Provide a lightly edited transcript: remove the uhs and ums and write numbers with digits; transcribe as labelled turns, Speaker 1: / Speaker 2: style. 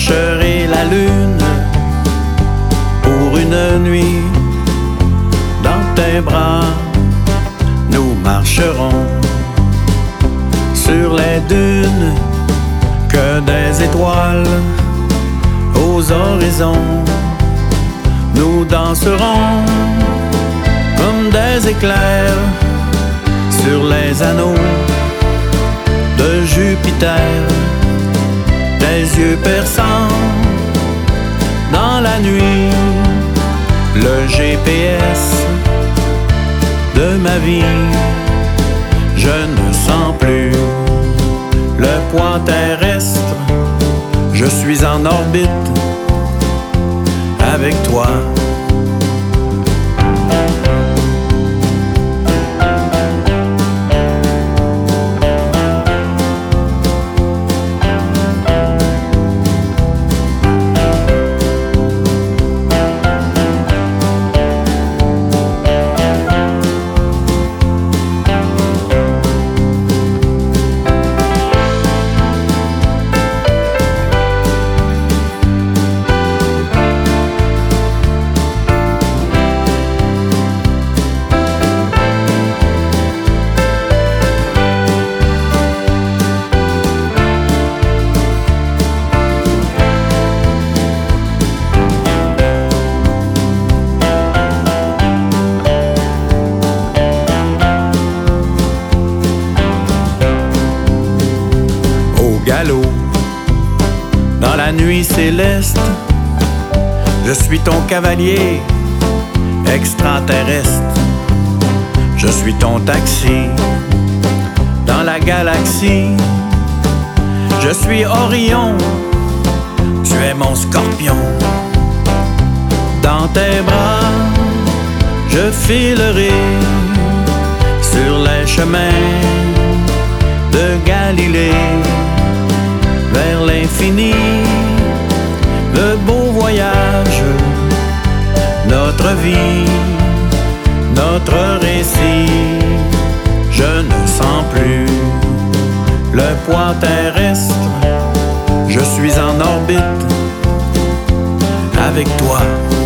Speaker 1: chercherai la lune pour une nuit. Dans tes bras, nous marcherons sur les dunes, que des étoiles aux horizons. Nous danserons comme des éclairs sur les anneaux de Jupiter. Des yeux perçants dans la nuit, le GPS de ma vie. Je ne sens plus le poids terrestre, je suis en orbite avec toi. Dans la nuit céleste, je suis ton cavalier extraterrestre. Je suis ton taxi dans la galaxie. Je suis Orion, tu es mon scorpion. Dans tes bras, je filerai sur les chemins de Galilée vers l'infini, le beau voyage, notre vie, notre récit. Je ne sens plus le poids terrestre, je suis en orbite avec toi.